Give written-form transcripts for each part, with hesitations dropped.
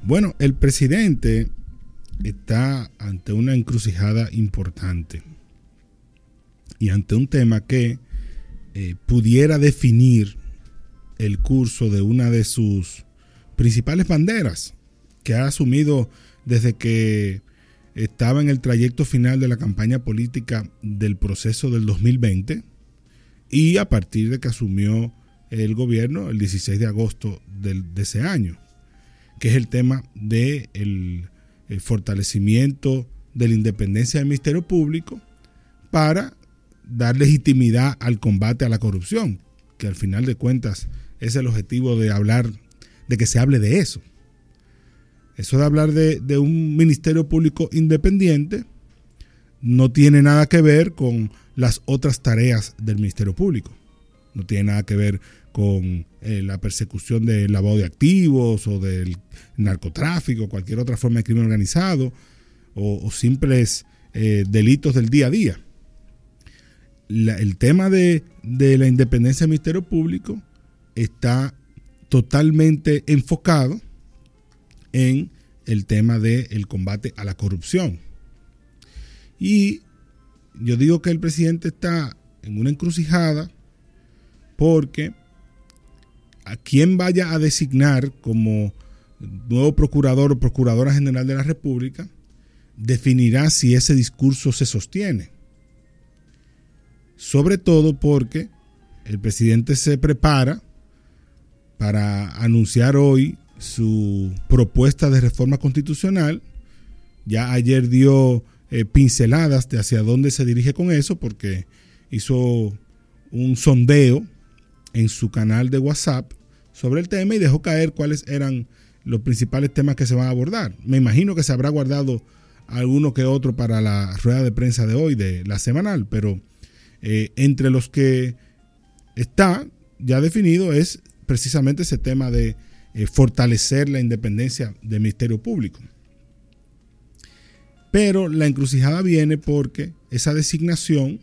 Bueno, el presidente está ante una encrucijada importante y ante un tema que pudiera definir el curso de una de sus principales banderas que ha asumido desde que estaba en el trayecto final de la campaña política del proceso del 2020 y a partir de que asumió el gobierno el 16 de agosto de ese año, que es el tema del fortalecimiento de la independencia del Ministerio Público para dar legitimidad al combate a la corrupción, que al final de cuentas es el objetivo de hablar, de que se hable de eso. Eso de hablar de un Ministerio Público independiente no tiene nada que ver con las otras tareas del Ministerio Público. No tiene nada que ver con la persecución del lavado de activos o del narcotráfico, cualquier otra forma de crimen organizado o simples delitos del día a día. El tema de la independencia del Ministerio Público está totalmente enfocado en el tema del combate a la corrupción. Y yo digo que el presidente está en una encrucijada porque a quien vaya a designar como nuevo procurador o procuradora general de la República definirá si ese discurso se sostiene. Sobre todo porque el presidente se prepara para anunciar hoy su propuesta de reforma constitucional. Ya ayer dio pinceladas de hacia dónde se dirige con eso, porque hizo un sondeo en su canal de WhatsApp sobre el tema y dejó caer cuáles eran los principales temas que se van a abordar. Me imagino que se habrá guardado alguno que otro para la rueda de prensa de hoy, de la semanal, pero entre los que está ya definido es precisamente ese tema de fortalecer la independencia del Ministerio Público. Pero la encrucijada viene porque esa designación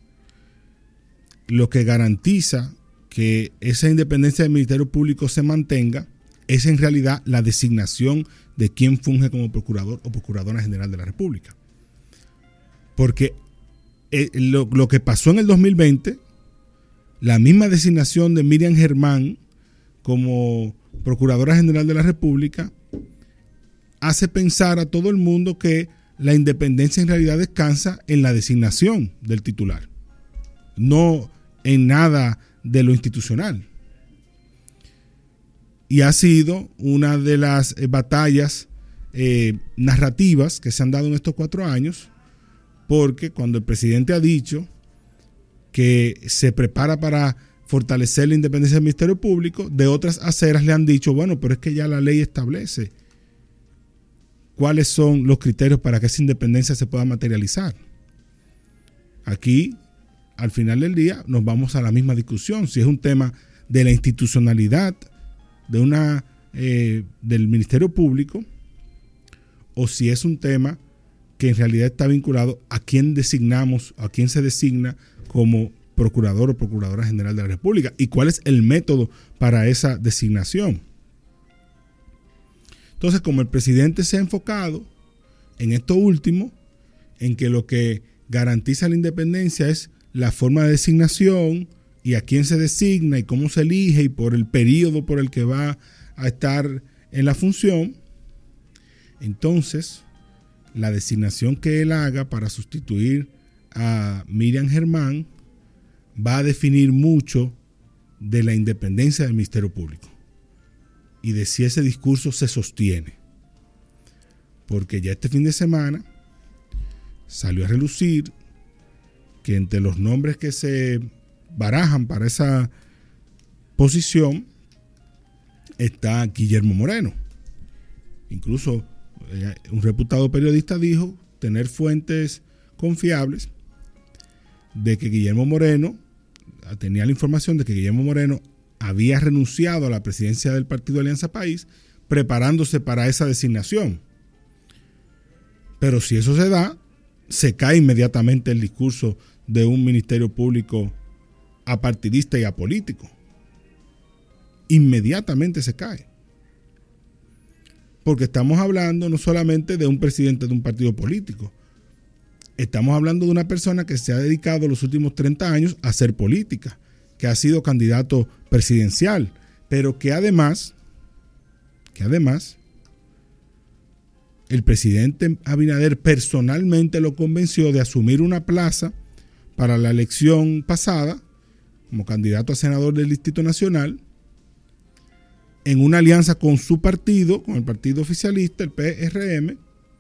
lo que garantiza que esa independencia del Ministerio Público se mantenga es en realidad la designación de quien funge como procurador o procuradora general de la República. Porque lo que pasó en el 2020, la misma designación de Miriam Germán como Procuradora General de la República hace pensar a todo el mundo que la independencia en realidad descansa en la designación del titular, no en nada de lo institucional. Y ha sido una de las batallas narrativas que se han dado en estos 4 años, porque cuando el presidente ha dicho que se prepara para fortalecer la independencia del Ministerio Público, de otras aceras le han dicho, bueno, pero es que ya la ley establece cuáles son los criterios para que esa independencia se pueda materializar. Aquí, al final del día, nos vamos a la misma discusión, si es un tema de la institucionalidad del Ministerio Público o si es un tema que en realidad está vinculado a quién designamos, a quién se designa como procurador o procuradora general de la República y cuál es el método para esa designación. Entonces, como el presidente se ha enfocado en esto último, en que lo que garantiza la independencia es la forma de designación y a quién se designa y cómo se elige y por el periodo por el que va a estar en la función, entonces la designación que él haga para sustituir a Miriam Germán va a definir mucho de la independencia del Ministerio Público y de si ese discurso se sostiene. Porque ya este fin de semana salió a relucir que entre los nombres que se barajan para esa posición está Guillermo Moreno. Incluso un reputado periodista dijo tener fuentes confiables de que Guillermo Moreno, tenía la información de que Guillermo Moreno había renunciado a la presidencia del Partido Alianza País preparándose para esa designación. Pero si eso se da, se cae inmediatamente el discurso de un ministerio público apartidista y apolítico. Inmediatamente se cae. Porque estamos hablando no solamente de un presidente de un partido político, estamos hablando de una persona que se ha dedicado los últimos 30 años a hacer política, que ha sido candidato presidencial, pero que además el presidente Abinader personalmente lo convenció de asumir una plaza para la elección pasada como candidato a senador del Distrito Nacional en una alianza con su partido, con el partido oficialista, el PRM,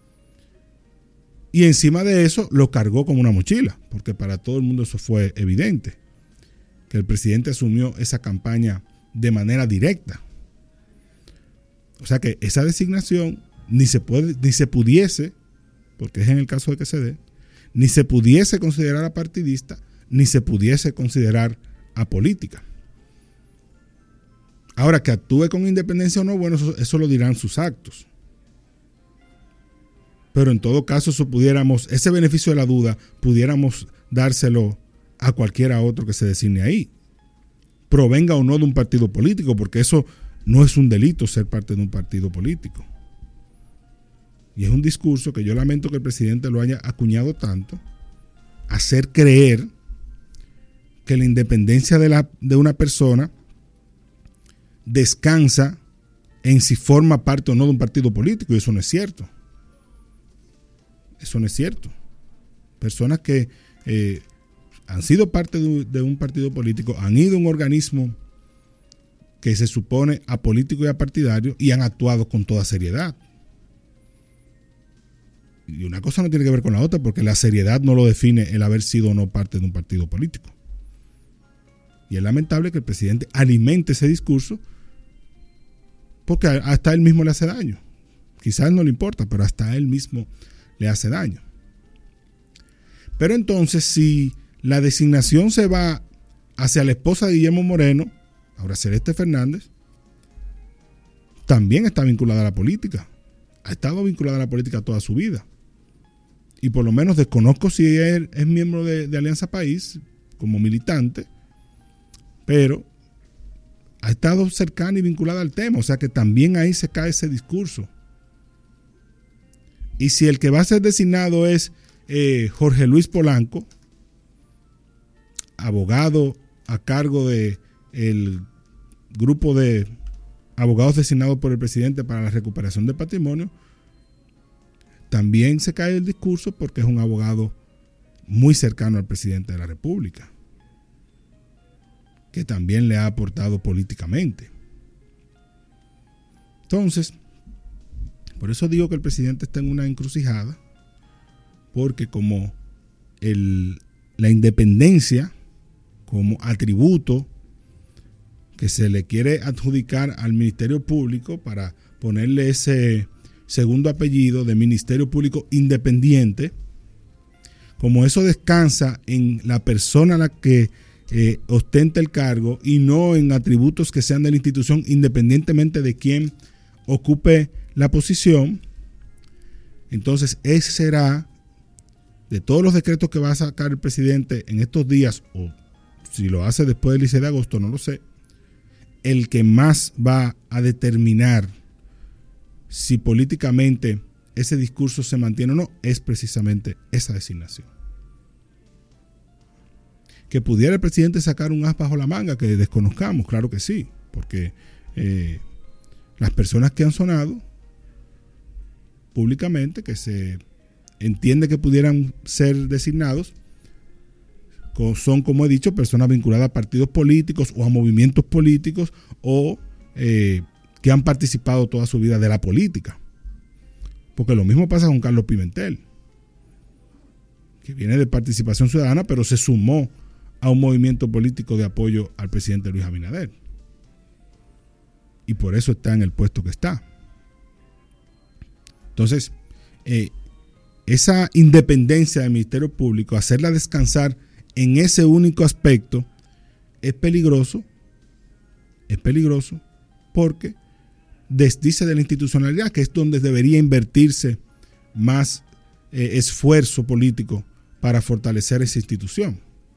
y encima de eso lo cargó como una mochila, porque para todo el mundo eso fue evidente, que el presidente asumió esa campaña de manera directa. O sea que esa designación ni se pudiese, porque es en el caso de que se dé, ni se pudiese considerar apartidista, ni se pudiese considerar apolítica. Ahora, que actúe con independencia o no, bueno, eso lo dirán sus actos. Pero en todo caso, ese beneficio de la duda, pudiéramos dárselo a cualquiera otro que se designe ahí, provenga o no de un partido político, porque eso no es un delito ser parte de un partido político. Y es un discurso que yo lamento que el presidente lo haya acuñado tanto, hacer creer que la independencia de una persona descansa en si forma parte o no de un partido político, y eso no es cierto. Eso no es cierto. Personas que han sido parte de un partido político, han ido a un organismo que se supone apolítico y apartidario y han actuado con toda seriedad. Y una cosa no tiene que ver con la otra, porque la seriedad no lo define el haber sido o no parte de un partido político. Y es lamentable que el presidente alimente ese discurso, porque hasta él mismo le hace daño. Quizás no le importa, pero hasta él mismo le hace daño. Pero entonces, si la designación se va hacia la esposa de Guillermo Moreno, ahora Celeste Fernández, también está vinculada a la política. Ha estado vinculada a la política toda su vida. Y por lo menos desconozco si él es miembro de Alianza País como militante, pero ha estado cercana y vinculada al tema. O sea que también ahí se cae ese discurso. Y si el que va a ser designado es Jorge Luis Polanco, abogado a cargo del grupo de abogados designados por el presidente para la recuperación del patrimonio, también se cae el discurso, porque es un abogado muy cercano al presidente de la República, que también le ha aportado políticamente. Entonces, por eso digo que el presidente está en una encrucijada, porque como la independencia como atributo que se le quiere adjudicar al Ministerio Público para ponerle ese segundo apellido de Ministerio Público Independiente, como eso descansa en la persona a la que ostenta el cargo y no en atributos que sean de la institución, independientemente de quién ocupe la posición, entonces ese será, de todos los decretos que va a sacar el presidente en estos días, o si lo hace después del 16 de agosto, no lo sé, el que más va a determinar si políticamente ese discurso se mantiene o no, es precisamente esa designación. Que pudiera el presidente sacar un as bajo la manga que desconozcamos, claro que sí, porque las personas que han sonado públicamente, que se entiende que pudieran ser designados, son, como he dicho, personas vinculadas a partidos políticos o a movimientos políticos, o que han participado toda su vida de la política. Porque lo mismo pasa con Carlos Pimentel, que viene de Participación Ciudadana, pero se sumó a un movimiento político de apoyo al presidente Luis Abinader. Y por eso está en el puesto que está. Entonces, esa independencia del Ministerio Público, hacerla descansar en ese único aspecto, es peligroso porque desdice de la institucionalidad, que es donde debería invertirse más esfuerzo político para fortalecer esa institución.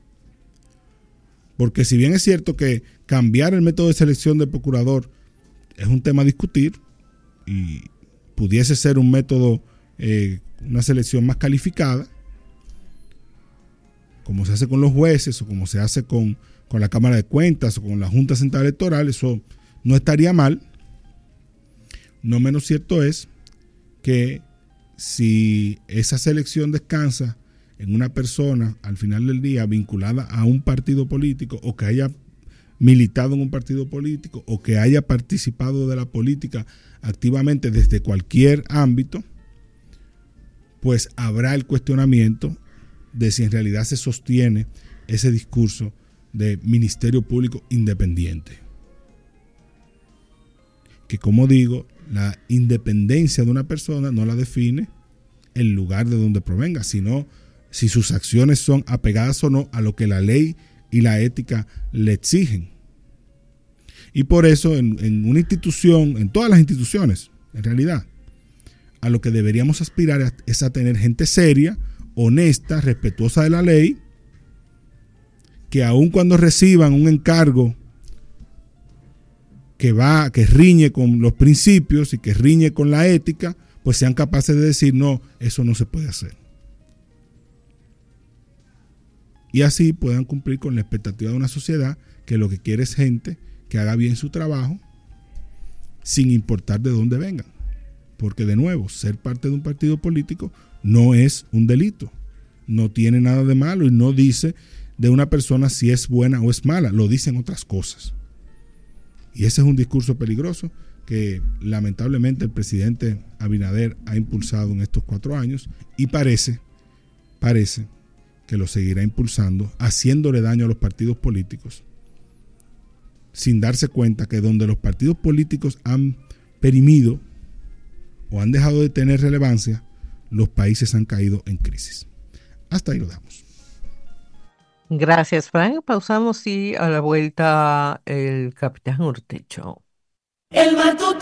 Porque si bien es cierto que cambiar el método de selección del procurador es un tema a discutir, y pudiese ser un método, una selección más calificada, como se hace con los jueces o como se hace con la Cámara de Cuentas o con la Junta Central Electoral, eso no estaría mal. No menos cierto es que si esa selección descansa en una persona al final del día vinculada a un partido político, o que haya militado en un partido político, o que haya participado de la política activamente desde cualquier ámbito, pues habrá el cuestionamiento de si en realidad se sostiene ese discurso de ministerio público independiente. Que, como digo, la independencia de una persona no la define el lugar de donde provenga, sino si sus acciones son apegadas o no a lo que la ley y la ética le exigen. Y por eso en una institución, en todas las instituciones, en realidad, a lo que deberíamos aspirar es a tener gente seria, honesta, respetuosa de la ley, que aun cuando reciban un encargo que riñe con los principios y que riñe con la ética, pues sean capaces de decir, no, eso no se puede hacer. Y así puedan cumplir con la expectativa de una sociedad que lo que quiere es gente que haga bien su trabajo sin importar de dónde vengan. Porque, de nuevo, ser parte de un partido político no es un delito. No tiene nada de malo y no dice de una persona si es buena o es mala. Lo dicen otras cosas. Y ese es un discurso peligroso que lamentablemente el presidente Abinader ha impulsado en estos 4 años y parece que lo seguirá impulsando, haciéndole daño a los partidos políticos, sin darse cuenta que donde los partidos políticos han perimido o han dejado de tener relevancia, los países han caído en crisis. Hasta ahí lo damos. Gracias, Frank. Pausamos y a la vuelta el capitán Urtecho. El matutino.